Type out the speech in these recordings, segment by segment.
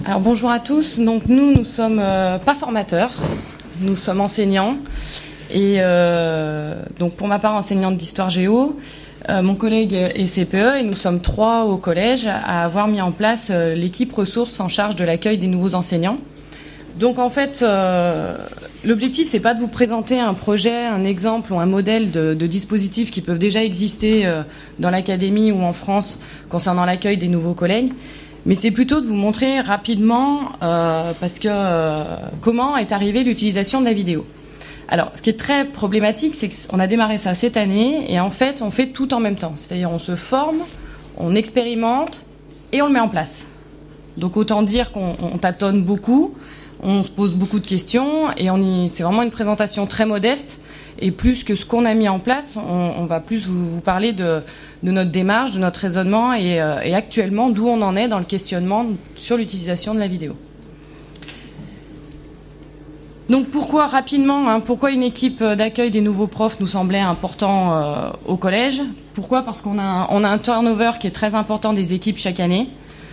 Alors bonjour à tous. Donc nous sommes pas formateurs, nous sommes enseignants. Et donc pour ma part enseignante d'histoire géo, mon collègue est CPE et nous sommes 3 au collège à avoir mis en place l'équipe ressources en charge de l'accueil des nouveaux enseignants. Donc en fait, l'objectif c'est pas de vous présenter un projet, un exemple ou un modèle de dispositifs qui peuvent déjà exister dans l'académie ou en France concernant l'accueil des nouveaux collègues. Mais c'est plutôt de vous montrer rapidement parce que comment est arrivée l'utilisation de la vidéo. Alors, ce qui est très problématique, c'est qu'on a démarré ça cette année et en fait, on fait tout en même temps. C'est-à-dire, on se forme, on expérimente et on le met en place. Donc, autant dire qu'on tâtonne beaucoup, on se pose beaucoup de questions et c'est vraiment une présentation très modeste. Et plus que ce qu'on a mis en place, on va plus vous parler de notre démarche, de notre raisonnement et actuellement d'où on en est dans le questionnement sur l'utilisation de la vidéo. Donc pourquoi rapidement, pourquoi une équipe d'accueil des nouveaux profs nous semblait important au collège? Pourquoi? Parce qu'on a un turnover qui est très important des équipes chaque année.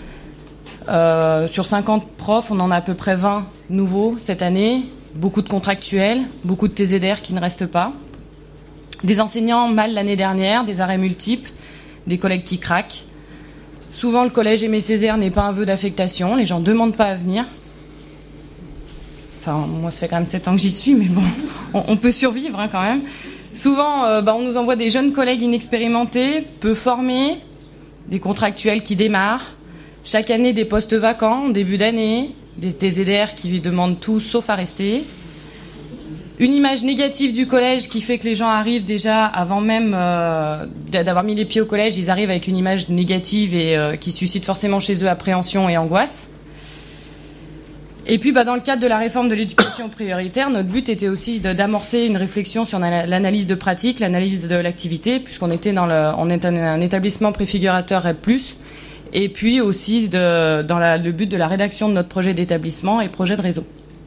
Sur 50 profs, on en a à peu près 20 nouveaux cette année. Beaucoup de contractuels, beaucoup de TZR qui ne restent pas. Des enseignants mal l'année dernière, des arrêts multiples, des collègues qui craquent. Souvent, le collège Aimé Césaire n'est pas un vœu d'affectation, les gens ne demandent pas à venir. Enfin, moi, ça fait quand même 7 ans que j'y suis, mais bon, on peut survivre quand même. Souvent, on nous envoie des jeunes collègues inexpérimentés, peu formés, des contractuels qui démarrent. Chaque année, des postes vacants en début d'année, des TZR qui demandent tout sauf à rester. Une image négative du collège qui fait que les gens arrivent déjà, avant même d'avoir mis les pieds au collège, ils arrivent avec une image négative et qui suscite forcément chez eux appréhension et angoisse. Et puis, dans le cadre de la réforme de l'éducation prioritaire, notre but était aussi d'amorcer une réflexion sur l'analyse de pratique, l'analyse de l'activité, puisqu'on était on est un établissement préfigurateur REP+, et puis aussi dans le but de la rédaction de notre projet d'établissement et projet de réseau.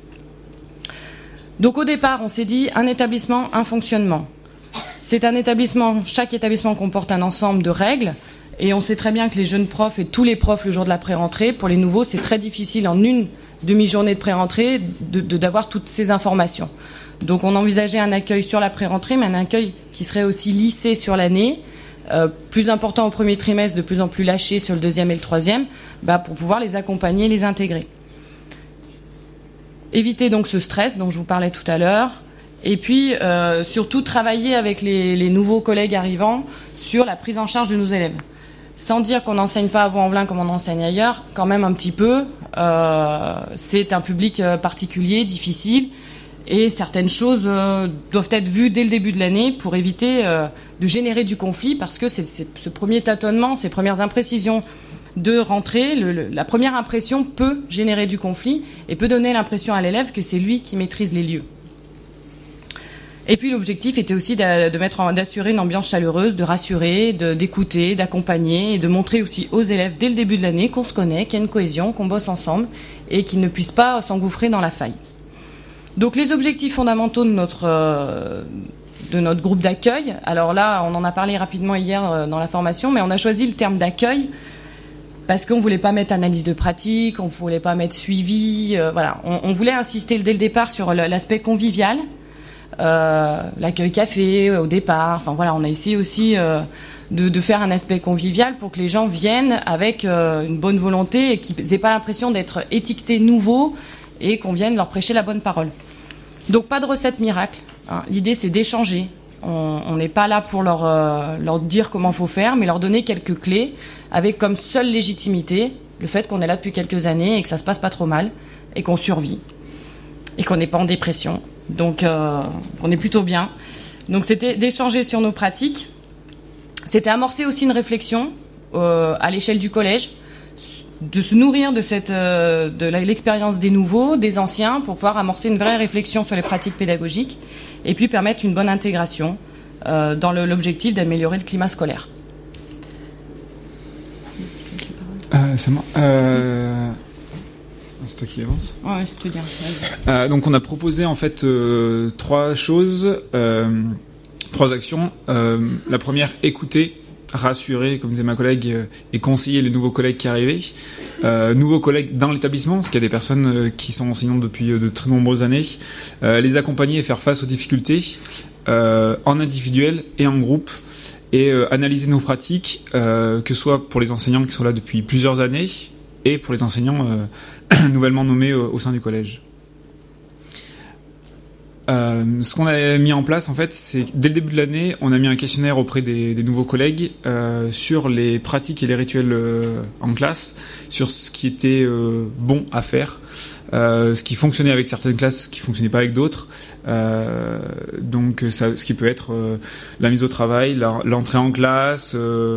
Donc au départ, on s'est dit un établissement, un fonctionnement. C'est un établissement, chaque établissement comporte un ensemble de règles, et on sait très bien que les jeunes profs et tous les profs le jour de la pré-rentrée, pour les nouveaux, c'est très difficile en une demi-journée de pré-rentrée d'avoir toutes ces informations. Donc on envisageait un accueil sur la pré-rentrée, mais un accueil qui serait aussi lissé sur l'année, plus important au premier trimestre, de plus en plus lâché sur le deuxième et le troisième, pour pouvoir les accompagner et les intégrer. Éviter donc ce stress dont je vous parlais tout à l'heure, et puis surtout travailler avec les nouveaux collègues arrivants sur la prise en charge de nos élèves. Sans dire qu'on n'enseigne pas à Vaux-en-Velin comme on enseigne ailleurs, quand même un petit peu. C'est un public particulier, difficile, et certaines choses doivent être vues dès le début de l'année pour éviter de générer du conflit, parce que c'est ce premier tâtonnement, ces premières imprécisions de rentrée, la première impression peut générer du conflit et peut donner l'impression à l'élève que c'est lui qui maîtrise les lieux. Et puis l'objectif était aussi d'assurer une ambiance chaleureuse, de rassurer, d'écouter, d'accompagner et de montrer aussi aux élèves dès le début de l'année qu'on se connaît, qu'il y a une cohésion, qu'on bosse ensemble et qu'ils ne puissent pas s'engouffrer dans la faille. Donc les objectifs fondamentaux de notre groupe d'accueil, alors là on en a parlé rapidement hier dans la formation, mais on a choisi le terme d'accueil parce qu'on voulait pas mettre analyse de pratique, on voulait pas mettre suivi, voilà. On voulait insister dès le départ sur l'aspect convivial, l'accueil café au départ, enfin voilà, on a essayé aussi de faire un aspect convivial pour que les gens viennent avec une bonne volonté et qu'ils n'aient pas l'impression d'être étiquetés nouveaux et qu'on vienne leur prêcher la bonne parole. Donc pas de recette miracle, hein. L'idée c'est d'échanger. On n'est pas là pour leur dire comment faut faire, mais leur donner quelques clés avec comme seule légitimité le fait qu'on est là depuis quelques années et que ça se passe pas trop mal et qu'on survit et qu'on n'est pas en dépression. Donc on est plutôt bien. Donc c'était d'échanger sur nos pratiques. C'était amorcer aussi une réflexion à l'échelle du collège, de se nourrir de l'expérience des nouveaux, des anciens, pour pouvoir amorcer une vraie réflexion sur les pratiques pédagogiques et puis permettre une bonne intégration dans l'objectif d'améliorer le climat scolaire. C'est moi. C'est toi qui avance. Ouais, je te dis. Donc on a proposé en fait 3 choses, 3 actions. La première, écouter. rassurer, comme disait ma collègue, et conseiller les nouveaux collègues qui arrivaient, nouveaux collègues dans l'établissement, parce qu'il y a des personnes qui sont enseignantes depuis de très nombreuses années, les accompagner et faire face aux difficultés en individuel et en groupe, et analyser nos pratiques, que ce soit pour les enseignants qui sont là depuis plusieurs années et pour les enseignants nouvellement nommés au sein du collège. Ce qu'on a mis en place, en fait, c'est dès le début de l'année, on a mis un questionnaire auprès des nouveaux collègues sur les pratiques et les rituels en classe, sur ce qui était bon à faire, ce qui fonctionnait avec certaines classes, ce qui fonctionnait pas avec d'autres. Donc, ça, ce qui peut être la mise au travail, l'entrée en classe.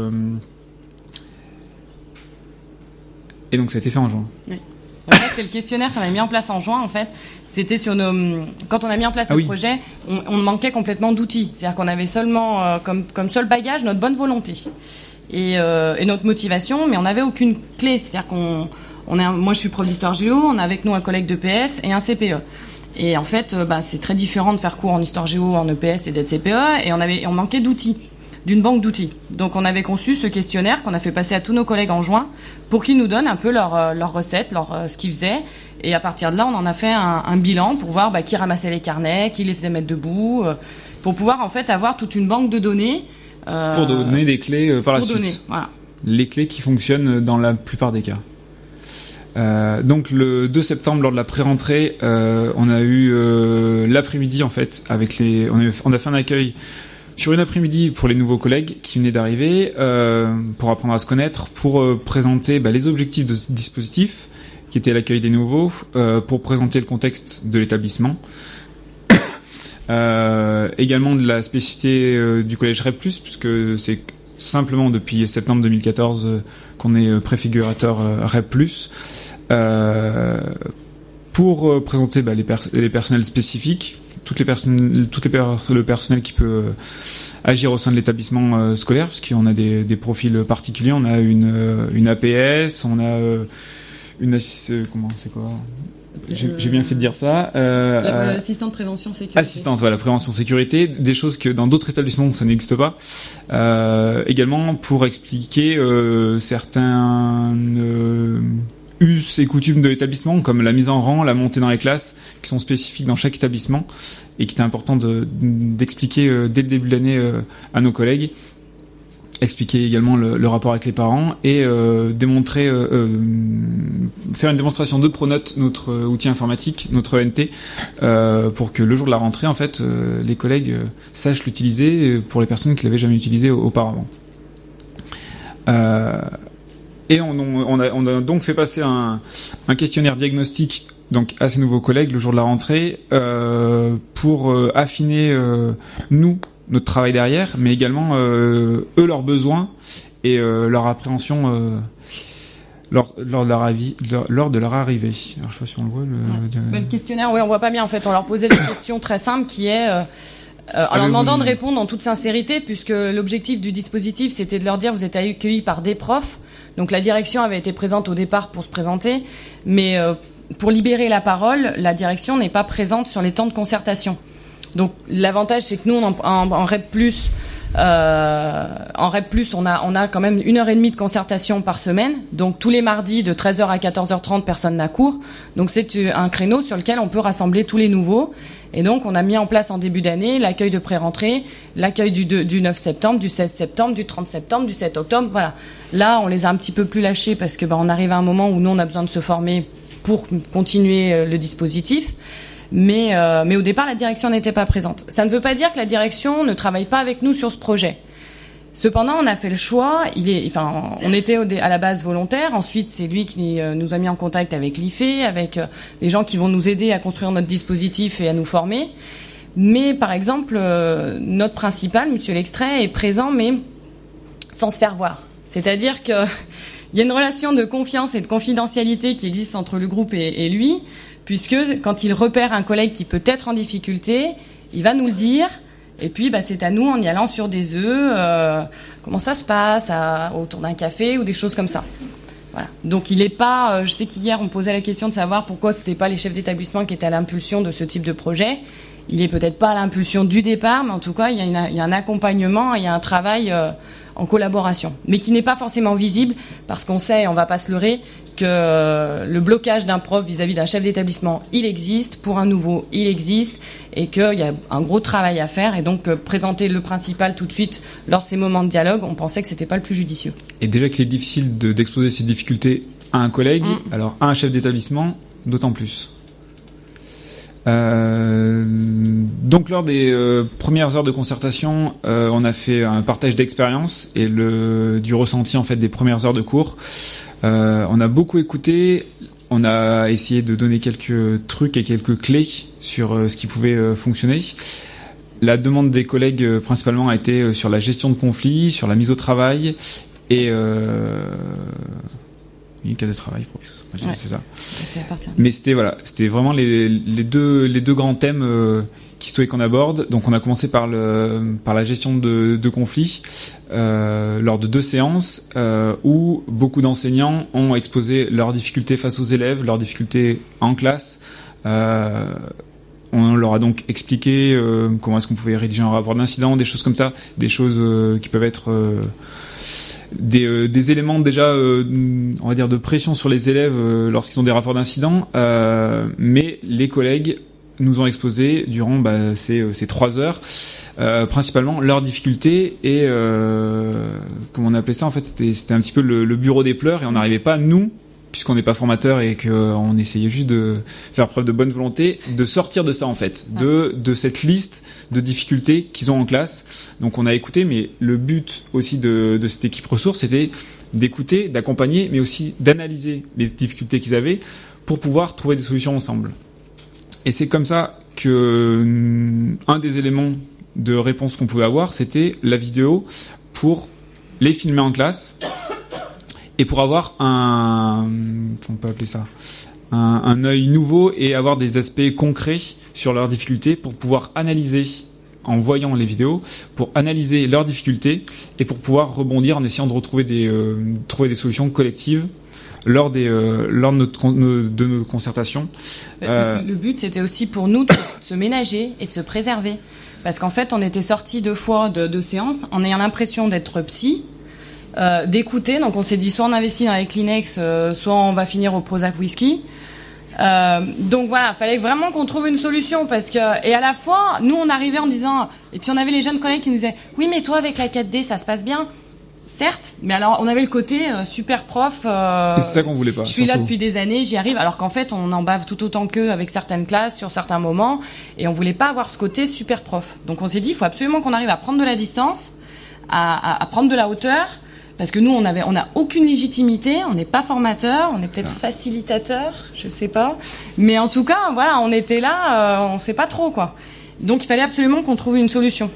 Et donc, ça a été fait en juin. Oui. En fait, c'est le questionnaire qu'on a mis en place en juin, en fait. C'était sur quand on a mis en place le projet, on manquait complètement d'outils. C'est-à-dire qu'on avait seulement, comme seul bagage, notre bonne volonté. Et notre motivation, mais on n'avait aucune clé. C'est-à-dire moi je suis prof d'histoire géo, on a avec nous un collègue de PS et un CPE. Et en fait, c'est très différent de faire cours en histoire géo, en EPS et d'être CPE, et on manquait d'outils, d'une banque d'outils. Donc on avait conçu ce questionnaire qu'on a fait passer à tous nos collègues en juin pour qu'ils nous donnent un peu leurs recettes, ce qu'ils faisaient. Et à partir de là, on en a fait un bilan pour voir qui ramassait les carnets, qui les faisait mettre debout, pour pouvoir en fait avoir toute une banque de données. Pour donner des clés par la suite. Voilà. Les clés qui fonctionnent dans la plupart des cas. Donc le 2 septembre, lors de la pré-rentrée, on a eu l'après-midi en fait avec on a fait un accueil sur une après-midi pour les nouveaux collègues qui venaient d'arriver, pour apprendre à se connaître, pour présenter les objectifs de ce dispositif, qui était l'accueil des nouveaux, pour présenter le contexte de l'établissement. Également de la spécificité du collège REP+, puisque c'est simplement depuis septembre 2014 qu'on est préfigurateur REP+, pour présenter les personnels spécifiques, le personnel qui peut agir au sein de l'établissement scolaire, parce qu'on a des profils particuliers. On a une APS, on a une comment c'est quoi j'ai bien fait de dire ça. Assistante prévention sécurité. Assistante, voilà, prévention sécurité, des choses que dans d'autres établissements ça n'existe pas. Également pour expliquer certains us et coutumes de l'établissement, comme la mise en rang, la montée dans les classes, qui sont spécifiques dans chaque établissement et qui est important d'expliquer dès le début de l'année à nos collègues. Expliquer également le rapport avec les parents et démontrer, faire une démonstration de Pronote, notre outil informatique, notre ENT, pour que le jour de la rentrée, en fait, les collègues sachent l'utiliser pour les personnes qui l'avaient jamais utilisé auparavant. Et on a donc fait passer un questionnaire diagnostic donc à ces nouveaux collègues le jour de la rentrée pour affiner notre travail derrière, mais également eux leurs besoins et leur appréhension lors de leur arrivée. Alors je sais pas si on le voit le questionnaire, on voit pas bien en fait. On leur posait des questions très simples qui est en leur demandant de répondre en toute sincérité, puisque l'objectif du dispositif c'était de leur dire vous êtes accueillis par des profs. Donc la direction avait été présente au départ pour se présenter, mais pour libérer la parole, la direction n'est pas présente sur les temps de concertation. Donc l'avantage c'est que nous en REP+, on a quand même 1h30 de concertation par semaine. Donc tous les mardis de 13h à 14h30 personne n'a cours. Donc c'est un créneau sur lequel on peut rassembler tous les nouveaux. Et donc on a mis en place en début d'année l'accueil de pré-rentrée, l'accueil du 9 septembre, du 16 septembre, du 30 septembre, du 7 octobre. Voilà. Là on les a un petit peu plus lâchés parce que on arrive à un moment où nous on a besoin de se former pour continuer le dispositif. Mais au départ, la direction n'était pas présente. Ça ne veut pas dire que la direction ne travaille pas avec nous sur ce projet. Cependant, on a fait le choix. On était à la base volontaire. Ensuite, c'est lui qui nous a mis en contact avec l'IFE, avec des gens qui vont nous aider à construire notre dispositif et à nous former. Mais par exemple, notre principal, Monsieur L'Extrait, est présent, mais sans se faire voir. C'est-à-dire que il y a une relation de confiance et de confidentialité qui existe entre le groupe et lui. Puisque quand il repère un collègue qui peut être en difficulté, il va nous le dire. Et puis, c'est à nous, en y allant sur des œufs, comment ça se passe autour d'un café ou des choses comme ça. Voilà. Donc, il est pas. Je sais qu'hier, on posait la question de savoir pourquoi c'était pas les chefs d'établissement qui étaient à l'impulsion de ce type de projet. Il est peut-être pas à l'impulsion du départ, mais en tout cas, il y a un accompagnement, il y a un travail en collaboration, mais qui n'est pas forcément visible parce qu'on sait, on va pas se leurrer, que le blocage d'un prof vis-à-vis d'un chef d'établissement, il existe, pour un nouveau, il existe, et qu'il y a un gros travail à faire, et donc présenter le principal tout de suite lors de ces moments de dialogue, on pensait que c'était pas le plus judicieux. Et déjà qu'il est difficile d'exposer ces difficultés à un collègue, alors à un chef d'établissement, d'autant plus. Donc lors des premières heures de concertation, on a fait un partage d'expérience et du ressenti en fait des premières heures de cours. On a beaucoup écouté, on a essayé de donner quelques trucs et quelques clés sur ce qui pouvait fonctionner. La demande des collègues principalement a été sur la gestion de conflits, sur la mise au travail et cas de travail, c'est ça. Mais c'était vraiment les deux grands thèmes qui souhaitent qu'on aborde. Donc on a commencé par la gestion de conflits lors de 2 séances où beaucoup d'enseignants ont exposé leurs difficultés face aux élèves, leurs difficultés en classe. On leur a donc expliqué comment est-ce qu'on pouvait rédiger un rapport d'incident, des choses comme ça, des choses qui peuvent être des éléments déjà on va dire de pression sur les élèves lorsqu'ils ont des rapports d'incident, mais les collègues nous ont exposé durant ces 3 heures principalement leurs difficultés et comment on appelait ça en fait, c'était un petit peu le bureau des pleurs, et on n'arrivait pas, nous, puisqu'on n'est pas formateur et qu'on essayait juste de faire preuve de bonne volonté, de sortir de ça en fait, de cette liste de difficultés qu'ils ont en classe. Donc on a écouté, mais le but aussi de cette équipe ressources, c'était d'écouter, d'accompagner, mais aussi d'analyser les difficultés qu'ils avaient pour pouvoir trouver des solutions ensemble. Et c'est comme ça que un des éléments de réponse qu'on pouvait avoir, c'était la vidéo pour les filmer en classe. Et pour avoir on peut appeler ça, un œil nouveau et avoir des aspects concrets sur leurs difficultés pour pouvoir analyser, en voyant les vidéos, pour analyser leurs difficultés et pour pouvoir rebondir en essayant de retrouver trouver des solutions collectives lors de nos concertations. Le but, c'était aussi pour nous de se ménager et de se préserver. Parce qu'en fait, on était sortis 2 fois de séances en ayant l'impression d'être psy, d'écouter, donc on s'est dit soit on investit dans les Kleenex, soit on va finir au Prozac whisky. Donc voilà, fallait vraiment qu'on trouve une solution parce que, et à la fois, nous on arrivait en disant, et puis on avait les jeunes collègues qui nous disaient, oui mais toi avec la 4D ça se passe bien. Certes, mais alors on avait le côté super prof. C'est ça qu'on voulait pas. Je suis là depuis des années, j'y arrive. Alors qu'en fait, on en bave tout autant qu'eux avec certaines classes sur certains moments, et on voulait pas avoir ce côté super prof. Donc on s'est dit, il faut absolument qu'on arrive à prendre de la distance, à prendre de la hauteur, parce que nous on a aucune légitimité, on n'est pas formateur, on est peut-être facilitateur, je sais pas. Mais en tout cas, voilà, on était là, on sait pas trop quoi. Donc il fallait absolument qu'on trouve une solution.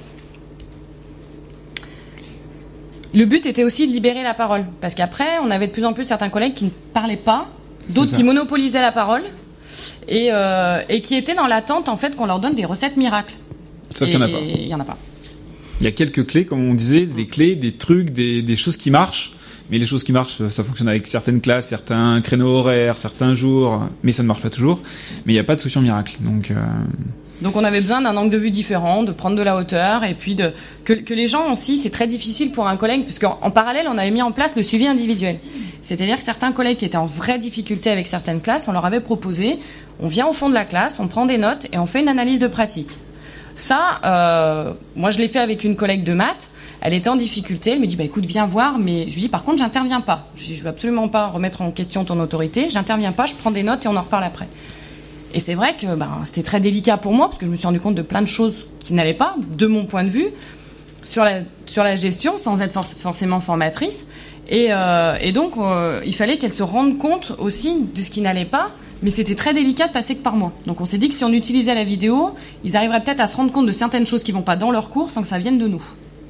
Le but était aussi de libérer la parole, parce qu'après, on avait de plus en plus certains collègues qui ne parlaient pas, d'autres qui monopolisaient la parole, et qui étaient dans l'attente en fait qu'on leur donne des recettes miracles. Sauf qu'il n'y en a pas. Il y en a pas. Il y a quelques clés, comme on disait, des clés, des trucs, des choses qui marchent. Mais les choses qui marchent, ça fonctionne avec certaines classes, certains créneaux horaires, certains jours, mais ça ne marche pas toujours. Mais il n'y a pas de solution miracle. Donc on avait besoin d'un angle de vue différent, de prendre de la hauteur, et puis que les gens aussi, c'est très difficile pour un collègue, parce qu'en parallèle, on avait mis en place le suivi individuel. C'est-à-dire que certains collègues qui étaient en vraie difficulté avec certaines classes, on leur avait proposé, on vient au fond de la classe, on prend des notes et on fait une analyse de pratique. Ça, moi je l'ai fait avec une collègue de maths, elle était en difficulté, elle me dit écoute viens voir, mais je lui dis par contre j'interviens pas, je veux absolument pas remettre en question ton autorité, j'interviens pas, je prends des notes et on en reparle après. Et c'est vrai que c'était très délicat pour moi, parce que je me suis rendu compte de plein de choses qui n'allaient pas, de mon point de vue, sur la gestion, sans être forcément formatrice. Et donc, il fallait qu'elle se rende compte aussi de ce qui n'allait pas, mais c'était très délicat de passer que par moi. Donc on s'est dit que si on utilisait la vidéo, ils arriveraient peut-être à se rendre compte de certaines choses qui vont pas dans leur cours sans que ça vienne de nous.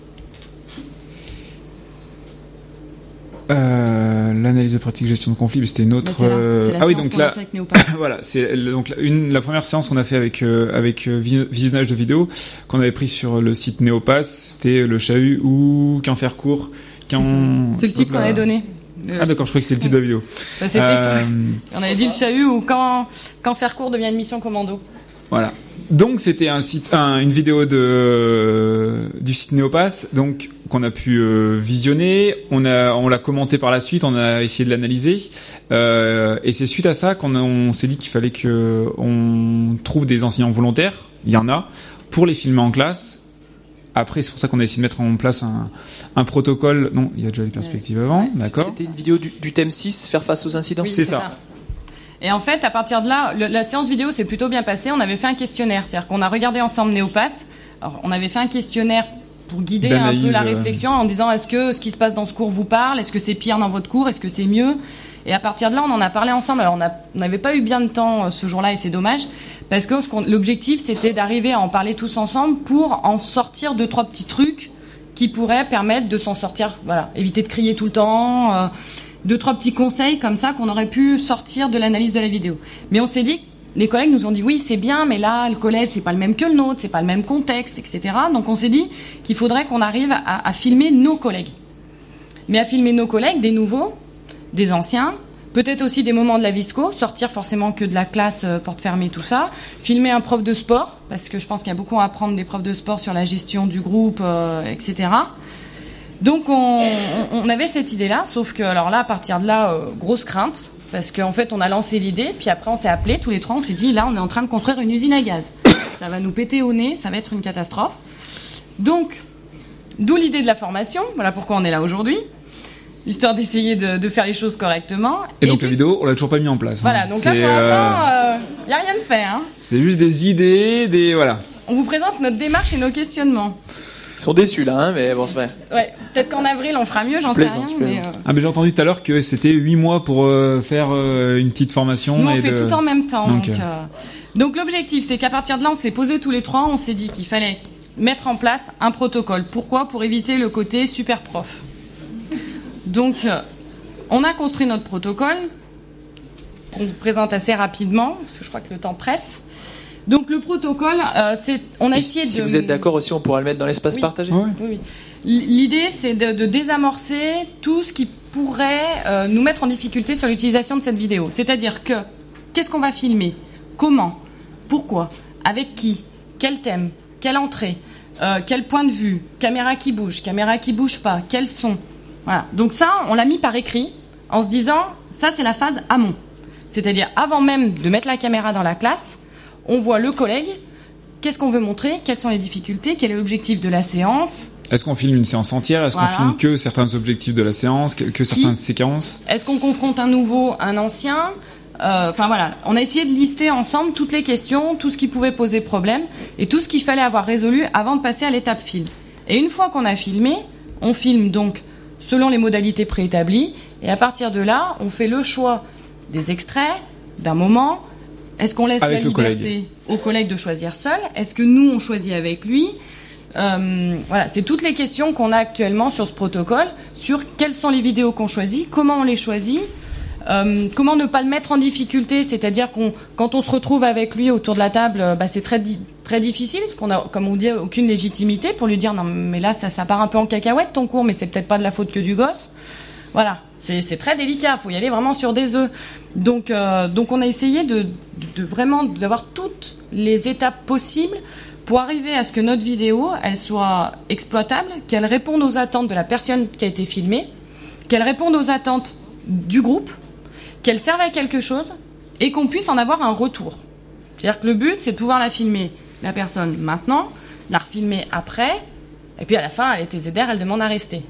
L'analyse de pratique gestion de conflit, c'était une autre. Ah oui, donc là, voilà, c'est donc la première séance qu'on a fait avec visionnage de vidéo qu'on avait pris sur le site Néopass, c'était le chahut ou qu'en faire court, c'est le titre qu'on avait donné. Ah d'accord, je croyais que c'était le titre de la vidéo. On avait dit le chahut ou quand faire court devient une mission commando. Voilà. Donc c'était une vidéo du site Néopass. Donc qu'on a pu visionner, on l'a commenté par la suite, on a essayé de l'analyser, et c'est suite à ça on s'est dit qu'il fallait que on trouve des enseignants volontaires, il y en a, pour les filmer en classe. Après, c'est pour ça qu'on a essayé de mettre en place un protocole. Non, il y a déjà les perspectives avant, d'accord. C'était une vidéo du thème 6, faire face aux incidents. Oui, c'est ça. Et en fait, à partir de là, la séance vidéo s'est plutôt bien passée. On avait fait un questionnaire, c'est-à-dire qu'on a regardé ensemble Néopass. Alors, on avait fait un questionnaire pour guider un peu la réflexion en disant est-ce que ce qui se passe dans ce cours vous parle, est-ce que c'est pire dans votre cours, est-ce que c'est mieux. Et à partir de là, on en a parlé ensemble. Alors, on n'avait pas eu bien de temps ce jour-là et c'est dommage parce que l'objectif, c'était d'arriver à en parler tous ensemble pour en sortir 2-3 petits trucs qui pourraient permettre de s'en sortir. Voilà, éviter de crier tout le temps. 2-3 petits conseils comme ça qu'on aurait pu sortir de l'analyse de la vidéo. Mais on s'est dit, les collègues nous ont dit oui, c'est bien, mais là, le collège, c'est pas le même que le nôtre, c'est pas le même contexte, etc. Donc on s'est dit qu'il faudrait qu'on arrive à filmer nos collègues. Mais à filmer nos collègues, des nouveaux, des anciens, peut-être aussi des moments de la visco, sortir forcément que de la classe porte fermée, tout ça, filmer un prof de sport, parce que je pense qu'il y a beaucoup à apprendre des profs de sport sur la gestion du groupe, etc. Donc on avait cette idée-là, sauf que alors là, à partir de là, grosse crainte, parce qu'en fait on a lancé l'idée, puis après on s'est appelés tous les trois, on s'est dit là on est en train de construire une usine à gaz, ça va nous péter au nez, ça va être une catastrophe. Donc d'où l'idée de la formation, voilà pourquoi on est là aujourd'hui, histoire d'essayer de faire les choses correctement. Et donc la vidéo, on l'a toujours pas mis en place. Voilà, donc là pour l'instant, y a rien de fait. Hein. C'est juste des idées, voilà. On vous présente notre démarche et nos questionnements. Ils sont déçus là, hein, mais bon, c'est vrai. Ouais, peut-être qu'en avril on fera mieux, j'en sais rien. Mais j'ai entendu tout à l'heure que c'était 8 mois pour faire une petite formation. Nous on fait tout en même temps. Donc l'objectif, c'est qu'à partir de là, on s'est posé tous les trois, on s'est dit qu'il fallait mettre en place un protocole. Pourquoi ? Pour éviter le côté super prof. Donc, on a construit notre protocole, qu'on vous présente assez rapidement, parce que je crois que le temps presse. Donc, le protocole, on a essayé de... Si vous êtes d'accord aussi, on pourra le mettre dans l'espace partagé. Oui. L'idée, c'est de désamorcer tout ce qui pourrait nous mettre en difficulté sur l'utilisation de cette vidéo. C'est-à-dire que, qu'est-ce qu'on va filmer ? Comment ? Pourquoi ? Avec qui ? Quel thème ? Quelle entrée ? Quel point de vue ? Caméra qui bouge pas ? Quel son ? Voilà. Donc ça, on l'a mis par écrit en se disant, ça c'est la phase amont. C'est-à-dire, avant même de mettre la caméra dans la classe, on voit le collègue, qu'est-ce qu'on veut montrer, quelles sont les difficultés, quel est l'objectif de la séance. Est-ce qu'on filme une séance entière ? Est-ce qu'on filme que certains objectifs de la séance, que certaines séquences ? Est-ce qu'on confronte un nouveau, un ancien ? Enfin voilà, on a essayé de lister ensemble toutes les questions, tout ce qui pouvait poser problème et tout ce qu'il fallait avoir résolu avant de passer à l'étape film. Et une fois qu'on a filmé, on filme donc selon les modalités préétablies, et à partir de là, on fait le choix des extraits, d'un moment. Est-ce qu'on laisse la liberté au collègue de choisir seul ? Est-ce que nous, on choisit avec lui ? Voilà, c'est toutes les questions qu'on a actuellement sur ce protocole, sur quelles sont les vidéos qu'on choisit, comment on les choisit, comment ne pas le mettre en difficulté, c'est-à-dire quand on se retrouve avec lui autour de la table, c'est très difficile, qu'on a, comme on dit, aucune légitimité pour lui dire non mais là ça part un peu en cacahuète ton cours, mais c'est peut-être pas de la faute que du gosse. Voilà, c'est très délicat, faut y aller vraiment sur des œufs. Donc on a essayé de vraiment d'avoir toutes les étapes possibles pour arriver à ce que notre vidéo elle soit exploitable, qu'elle réponde aux attentes de la personne qui a été filmée, qu'elle réponde aux attentes du groupe, qu'elle serve à quelque chose et qu'on puisse en avoir un retour. C'est-à-dire que le but, c'est de pouvoir la filmer, la personne, maintenant, la refilmer après, et puis à la fin, elle est TZR, elle demande à rester.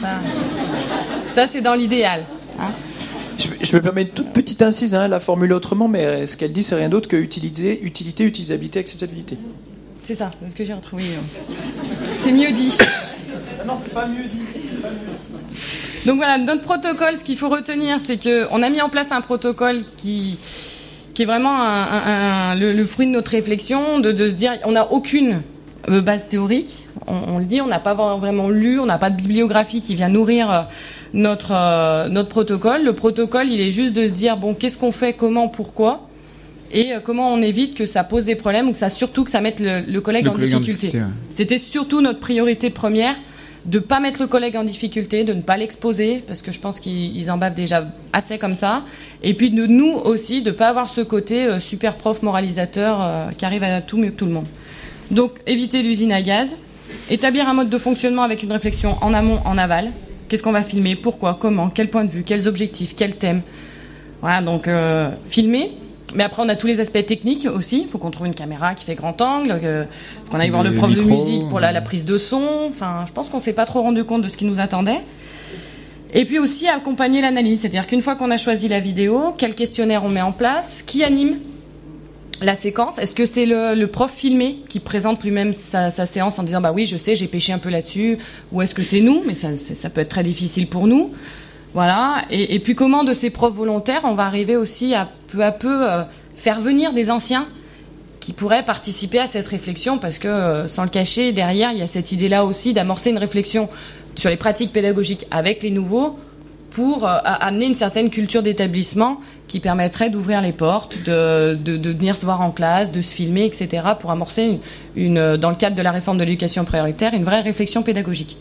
Ça c'est dans l'idéal. Hein. Je me permets une toute petite incise, la formule autrement, mais ce qu'elle dit, c'est rien d'autre que utilité, utilisabilité, acceptabilité. C'est ça, c'est ce que j'ai retrouvé. C'est mieux dit. Non, c'est pas mieux dit. Donc voilà, notre protocole, ce qu'il faut retenir, c'est qu'on a mis en place un protocole qui est vraiment le fruit de notre réflexion, de se dire, on n'a aucune base théorique. On le dit, on n'a pas vraiment lu, on n'a pas de bibliographie qui vient nourrir notre protocole. Le protocole, il est juste de se dire, bon, qu'est-ce qu'on fait, comment, pourquoi, et comment on évite que ça pose des problèmes ou que ça mette le collègue en difficulté. Ouais. C'était surtout notre priorité première, de pas mettre le collègue en difficulté, de ne pas l'exposer, parce que je pense qu'ils en bavent déjà assez comme ça, et puis de nous aussi, de pas avoir ce côté super prof moralisateur qui arrive à tout mieux que tout le monde. Donc éviter l'usine à gaz, Établir un mode de fonctionnement avec une réflexion en amont, en aval. Qu'est-ce qu'on va filmer, pourquoi, comment, quel point de vue, quels objectifs, quel thème. Voilà, donc filmer. Mais après, on a tous les aspects techniques aussi. Il faut qu'on trouve une caméra qui fait grand angle, faut qu'on aille voir le prof de musique pour la prise de son. Enfin, je pense qu'on s'est pas trop rendu compte de ce qui nous attendait. Et puis aussi accompagner l'analyse, c'est-à-dire qu'une fois qu'on a choisi la vidéo, quel questionnaire on met en place, qui anime la séquence. Est-ce que c'est le prof filmé qui présente lui-même sa séance en disant bah oui, je sais, j'ai pêché un peu là-dessus, ou est-ce que c'est nous, mais ça peut être très difficile pour nous. Voilà. Et puis comment de ces profs volontaires, on va arriver aussi à peu faire venir des anciens qui pourraient participer à cette réflexion, parce que sans le cacher, derrière il y a cette idée-là aussi d'amorcer une réflexion sur les pratiques pédagogiques avec les nouveaux pour amener une certaine culture d'établissement qui permettrait d'ouvrir les portes, de venir se voir en classe, de se filmer, etc. pour amorcer dans le cadre de la réforme de l'éducation prioritaire, une vraie réflexion pédagogique.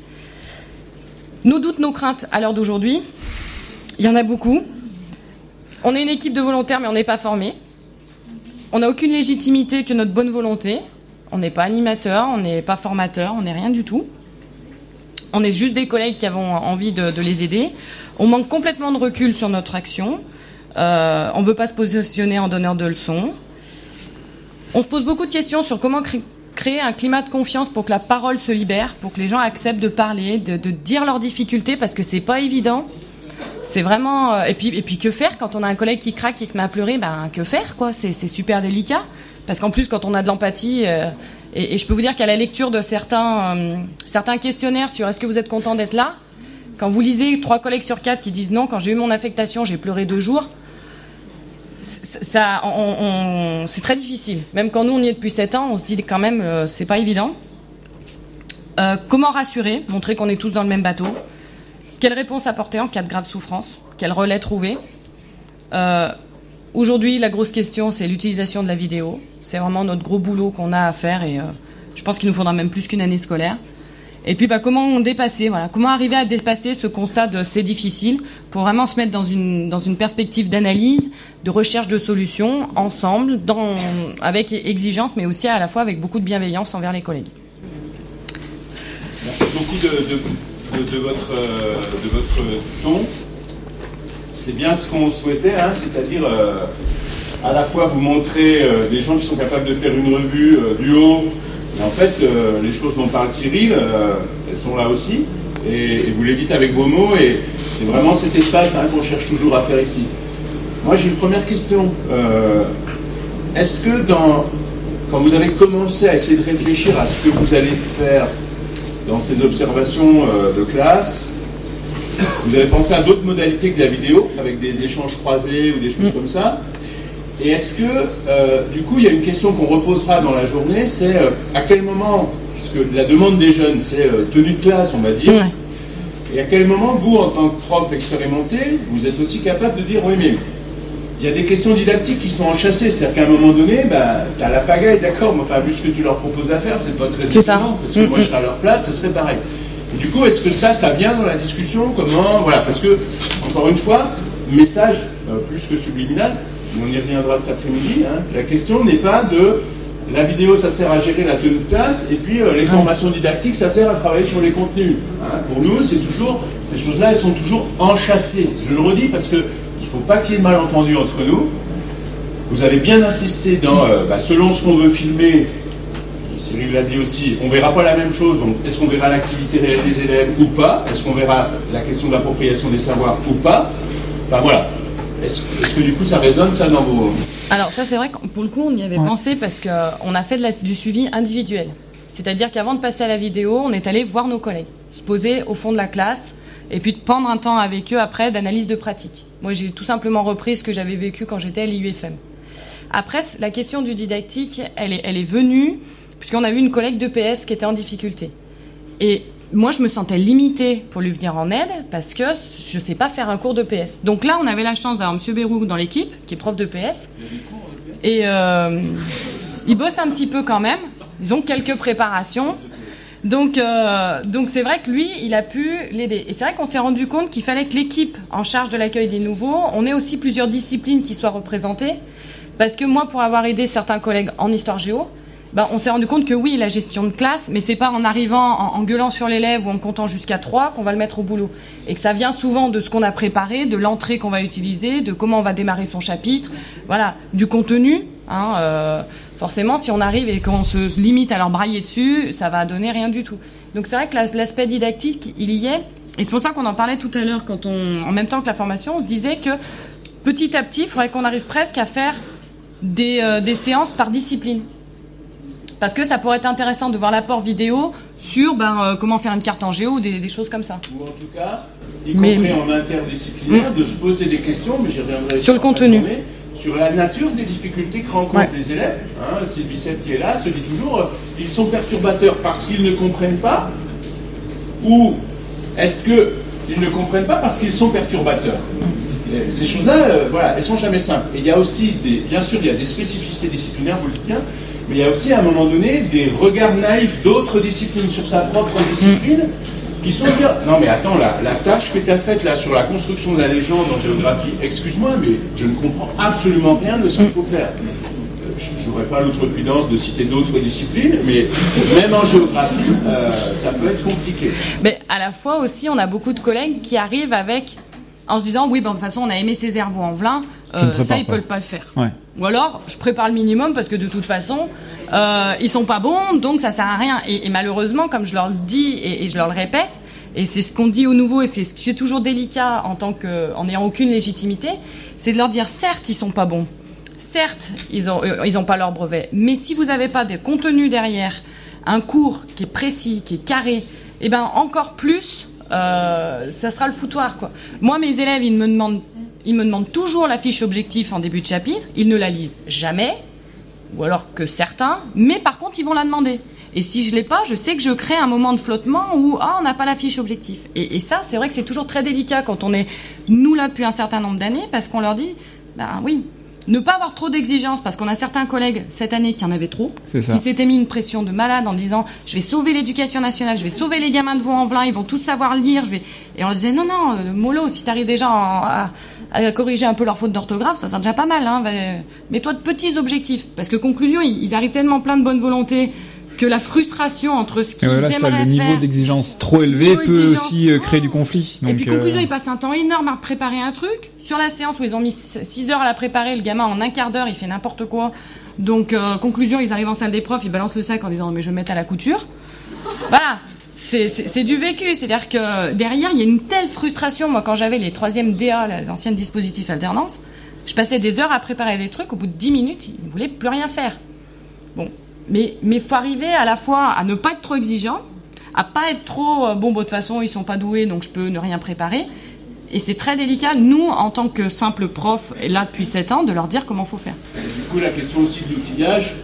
Nos doutes, nos craintes à l'heure d'aujourd'hui, il y en a beaucoup. On est une équipe de volontaires, mais on n'est pas formés. On n'a aucune légitimité que notre bonne volonté. On n'est pas animateur, on n'est pas formateur, on n'est rien du tout. On est juste des collègues qui avons envie de les aider. On manque complètement de recul sur notre action. On ne veut pas se positionner en donneur de leçons. On se pose beaucoup de questions sur comment créer un climat de confiance pour que la parole se libère, pour que les gens acceptent de parler, de dire leurs difficultés, parce que c'est pas évident. C'est vraiment et puis que faire quand on a un collègue qui craque, qui se met à pleurer, ben que faire quoi, c'est super délicat, parce qu'en plus quand on a de l'empathie et je peux vous dire qu'à la lecture de certains questionnaires sur est-ce que vous êtes content d'être là, quand vous lisez 3 collègues sur 4 qui disent non, quand j'ai eu mon affectation, j'ai pleuré 2 jours. C'est très difficile. Même quand nous on y est depuis 7 ans, on se dit quand même c'est pas évident. Comment rassurer, montrer qu'on est tous dans le même bateau. Quelle réponse apporter en cas de grave souffrance? Quel relais trouver? Aujourd'hui, la grosse question, c'est l'utilisation de la vidéo. C'est vraiment notre gros boulot qu'on a à faire et je pense qu'il nous faudra même plus qu'une année scolaire. Et puis, comment dépasser, voilà, comment arriver à dépasser ce constat de c'est difficile pour vraiment se mettre dans une perspective d'analyse, de recherche de solutions ensemble, avec exigence, mais aussi à la fois avec beaucoup de bienveillance envers les collègues. Merci beaucoup de votre ton. C'est bien ce qu'on souhaitait, hein, c'est-à-dire à la fois vous montrer des gens qui sont capables de faire une revue du haut, mais en fait les choses dont parle Cyril, elles sont là aussi, et vous les dites avec vos mots, et c'est vraiment cet espace qu'on cherche toujours à faire ici. Moi j'ai une première question. Est-ce que quand vous avez commencé à essayer de réfléchir à ce que vous allez faire dans ces observations de classe, vous avez pensé à d'autres modalités que la vidéo, avec des échanges croisés ou des choses comme ça? Et est-ce que, du coup, il y a une question qu'on reposera dans la journée, c'est à quel moment, puisque la demande des jeunes, c'est tenue de classe, on va dire, et à quel moment, vous, en tant que prof expérimenté, vous êtes aussi capable de dire, oui, mais il y a des questions didactiques qui sont enchâssées, c'est-à-dire qu'à un moment donné, t'as la pagaille, d'accord, mais enfin, vu ce que tu leur proposes à faire, c'est pas très étonnant, parce que moi, je serais à leur place, ce serait pareil. Et du coup, est-ce que ça vient dans la discussion? Comment, voilà, parce que, encore une fois, message plus que subliminal, on y reviendra cet après-midi, hein, la question n'est pas de la vidéo, ça sert à gérer la tenue de classe, et puis les formations didactiques, ça sert à travailler sur les contenus. Hein. Pour nous, c'est toujours, ces choses-là, elles sont toujours enchâssées. Je le redis parce que il ne faut pas qu'il y ait de malentendus entre nous. Vous avez bien insisté dans, selon ce qu'on veut filmer, Cyril l'a dit aussi, on ne verra pas la même chose, donc est-ce qu'on verra l'activité réelle des élèves ou pas? Est-ce qu'on verra la question de l'appropriation des savoirs ou pas? Enfin voilà. Est-ce que du coup ça résonne ça dans vos... Alors ça c'est vrai que pour le coup on y avait pensé parce qu'on a fait du suivi individuel. C'est-à-dire qu'avant de passer à la vidéo, on est allé voir nos collègues, se poser au fond de la classe et puis de prendre un temps avec eux après d'analyse de pratique. Moi j'ai tout simplement repris ce que j'avais vécu quand j'étais à l'IUFM. Après la question du didactique, elle est venue puisqu'on a eu une collègue d'EPS qui était en difficulté. Et moi, je me sentais limitée pour lui venir en aide parce que je ne sais pas faire un cours d'EPS. Donc là, on avait la chance d'avoir M. Bérou dans l'équipe, qui est prof d'EPS. Et il bosse un petit peu quand même. Ils ont quelques préparations. Donc c'est vrai que lui, il a pu l'aider. Et c'est vrai qu'on s'est rendu compte qu'il fallait que l'équipe en charge de l'accueil des nouveaux, on ait aussi plusieurs disciplines qui soient représentées. Parce que moi, pour avoir aidé certains collègues en histoire géo, on s'est rendu compte que oui, la gestion de classe, mais c'est pas en arrivant, en gueulant sur l'élève ou en comptant jusqu'à 3 qu'on va le mettre au boulot. Et que ça vient souvent de ce qu'on a préparé, de l'entrée qu'on va utiliser, de comment on va démarrer son chapitre, voilà, du contenu. Forcément, si on arrive et qu'on se limite à leur brailler dessus, ça va donner rien du tout. Donc c'est vrai que l'aspect didactique, il y est. Et c'est pour ça qu'on en parlait tout à l'heure, en même temps que la formation, on se disait que petit à petit, il faudrait qu'on arrive presque à faire des séances par discipline. Parce que ça pourrait être intéressant de voir l'apport vidéo sur comment faire une carte en géo ou des choses comme ça. Ou en tout cas, y compris en interdisciplinaire, de se poser des questions, mais j'y reviendrai sur le contenu. Sur la nature des difficultés que rencontrent les élèves. Sylvie Sept qui est là se dit toujours ils sont perturbateurs parce qu'ils ne comprennent pas, ou est-ce qu'ils ne comprennent pas parce qu'ils sont perturbateurs. Ces choses-là, elles sont jamais simples. Et il y a aussi, bien sûr, il y a des spécificités disciplinaires, vous le dites bien, mais il y a aussi à un moment donné des regards naïfs d'autres disciplines sur sa propre discipline qui sont dire non mais attends, la tâche que tu as faite là sur la construction de la légende en géographie, excuse-moi mais je ne comprends absolument rien de ce qu'il faut faire. Je n'aurais pas l'outrecuidance de citer d'autres disciplines, mais même en géographie, ça peut être compliqué. Mais à la fois aussi, on a beaucoup de collègues qui arrivent en se disant oui, de toute façon on a aimé Césaire Vaux-en-Velin, ça ils peuvent pas le faire. Ouais. Ou alors je prépare le minimum parce que de toute façon ils sont pas bons, donc ça sert à rien. Et malheureusement, comme je leur le dis et je leur le répète, et c'est ce qu'on dit aux nouveaux, et c'est ce qui est toujours délicat en n'ayant aucune légitimité, c'est de leur dire certes ils sont pas bons, certes ils ont pas leur brevet, mais si vous avez pas des contenus derrière, un cours qui est précis, qui est carré, et encore plus ça sera le foutoir quoi. Moi mes élèves ils me demandent toujours la fiche objectif en début de chapitre, ils ne la lisent jamais, ou alors que certains, mais par contre ils vont la demander. Et si je l'ai pas, je sais que je crée un moment de flottement où on n'a pas la fiche objectif. Et ça, c'est vrai que c'est toujours très délicat quand on est nous là depuis un certain nombre d'années, parce qu'on leur dit, oui, ne pas avoir trop d'exigences, parce qu'on a certains collègues cette année qui en avaient trop, qui s'étaient mis une pression de malade en disant, je vais sauver l'éducation nationale, je vais sauver les gamins de Vaux-en-Velin, ils vont tous savoir lire, et on leur disait non, mollo, si t'arrives déjà à corriger un peu leurs fautes d'orthographe, ça sera déjà pas mal, mets-toi de petits objectifs, parce que conclusion, ils arrivent tellement plein de bonne volonté que la frustration entre ce qu'ils aimeraient faire... Le niveau d'exigence trop élevé peut aussi créer du conflit. Donc, et puis conclusion, ils passent un temps énorme à préparer un truc. Sur la séance où ils ont mis 6 heures à la préparer, le gamin en un quart d'heure, il fait n'importe quoi. Donc conclusion, ils arrivent en salle des profs, ils balancent le sac en disant mais je vais me mettre à la couture. Voilà, c'est du vécu. C'est-à-dire que derrière, il y a une telle frustration. Moi, quand j'avais les 3e DA, les anciennes dispositifs alternance, je passais des heures à préparer des trucs. Au bout de 10 minutes, ils ne voulaient plus rien faire. Bon. Mais faut arriver à la fois à ne pas être trop exigeant, à pas être trop de toute façon ils sont pas doués donc je peux ne rien préparer. Et c'est très délicat, nous en tant que simple prof, et là depuis 7 ans, de leur dire comment faut faire. Du coup la question aussi de l'outillage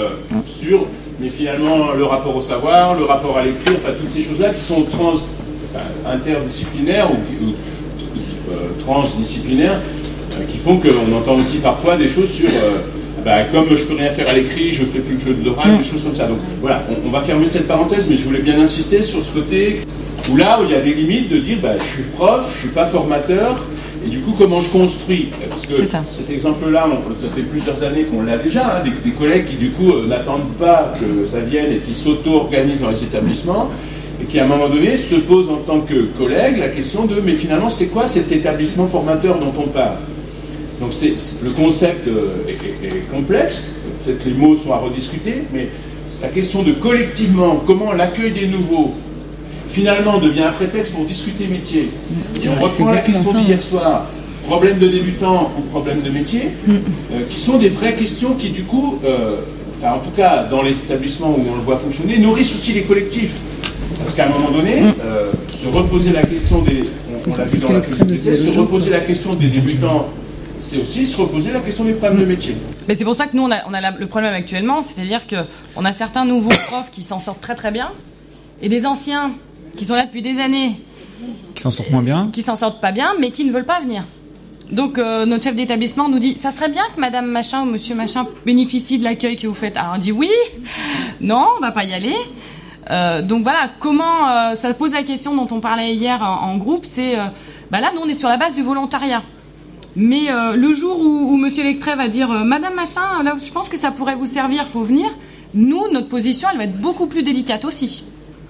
mais finalement le rapport au savoir, le rapport à l'écrit, enfin toutes ces choses-là qui sont interdisciplinaires ou transdisciplinaires, qui font qu'on entend aussi parfois des choses sur comme je peux rien faire à l'écrit, je fais plus que de l'oral, des choses comme ça. Donc voilà, on va fermer cette parenthèse, mais je voulais bien insister sur ce côté où là où il y a des limites de dire je suis prof, je suis pas formateur, et du coup comment je construis. Parce que cet exemple-là, ça fait plusieurs années qu'on l'a déjà, des collègues qui du coup n'attendent pas que ça vienne et qui s'auto-organisent dans les établissements, et qui à un moment donné se posent en tant que collègue la question de mais finalement c'est quoi cet établissement formateur dont on parle? Donc le concept est complexe, peut-être que les mots sont à rediscuter, mais la question de collectivement, comment l'accueil des nouveaux finalement devient un prétexte pour discuter métier. Si on reprend la question d'hier soir, problème de débutant ou problème de métier, qui sont des vraies questions qui du coup, en tout cas dans les établissements où on le voit fonctionner, nourrissent aussi les collectifs. Parce qu'à un moment donné, se reposer la question des... On l'a vu dans la collectivité, se reposer la question des débutants, c'est aussi se reposer la question des problèmes de métier. Mais c'est pour ça que nous, on a le problème actuellement, c'est-à-dire qu'on a certains nouveaux profs qui s'en sortent très très bien, et des anciens qui sont là depuis des années, qui s'en sortent moins bien, qui s'en sortent pas bien, mais qui ne veulent pas venir. Donc notre chef d'établissement nous dit, ça serait bien que madame machin ou monsieur machin bénéficie de l'accueil que vous faites. Alors on dit oui, non, on va pas y aller. Donc voilà, comment ça pose la question dont on parlait hier en groupe, c'est là nous on est sur la base du volontariat. Mais le jour où monsieur l'extrait va dire madame machin, là je pense que ça pourrait vous servir, faut venir. Nous, notre position, elle va être beaucoup plus délicate aussi.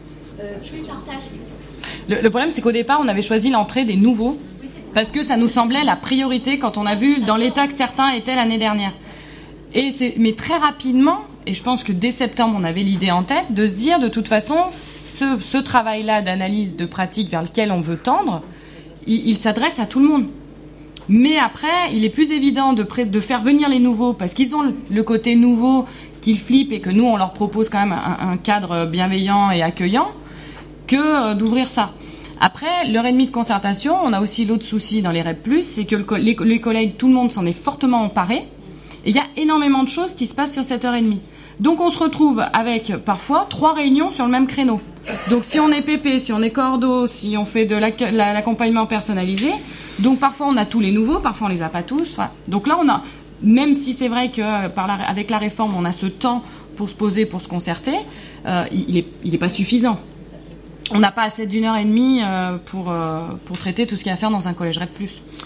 Le problème, c'est qu'au départ, on avait choisi l'entrée des nouveaux parce que ça nous semblait la priorité quand on a vu dans l'état que certains étaient l'année dernière. Mais très rapidement, et je pense que dès septembre, on avait l'idée en tête de se dire, de toute façon, ce travail-là d'analyse de pratique vers lequel on veut tendre, il s'adresse à tout le monde. Mais après, il est plus évident de faire venir les nouveaux parce qu'ils ont le côté nouveau qu'ils flippent et que nous, on leur propose quand même un cadre bienveillant et accueillant que d'ouvrir ça. Après, l'heure et demie de concertation, on a aussi l'autre souci dans les REP+, c'est que les collègues, tout le monde s'en est fortement emparé. Et il y a énormément de choses qui se passent sur cette heure et demie. Donc on se retrouve avec parfois 3 réunions sur le même créneau. Donc si on est PP, si on est cordo, si on fait de l'accompagnement personnalisé, donc parfois on a tous les nouveaux, parfois on les a pas tous. Voilà. Donc là on a, même si c'est vrai que avec la réforme on a ce temps pour se poser, pour se concerter, il est pas suffisant. On n'a pas assez d'1 heure et demie pour traiter tout ce qu'il y a à faire dans un collège REP+.